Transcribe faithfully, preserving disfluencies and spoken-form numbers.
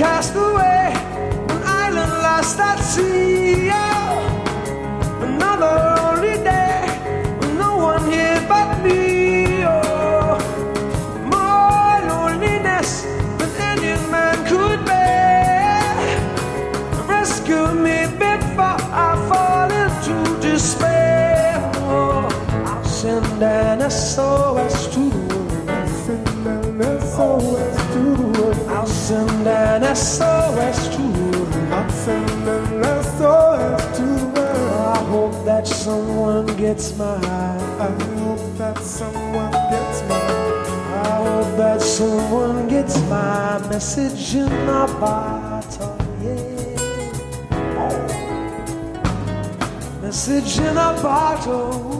cast away, an island lost at sea. Oh, another lonely day, with no one here but me. Oh, more loneliness than any man could bear. Rescue me before I fall into despair. Oh, I'll send an S O S to the world. I'll send an S O S to the world. I'll send an S O S to the world. I'll send an S O S to the world. I hope that someone gets mine. I hope that someone gets mine. I hope that someone gets my message in a bottle. Yeah. Message in a bottle.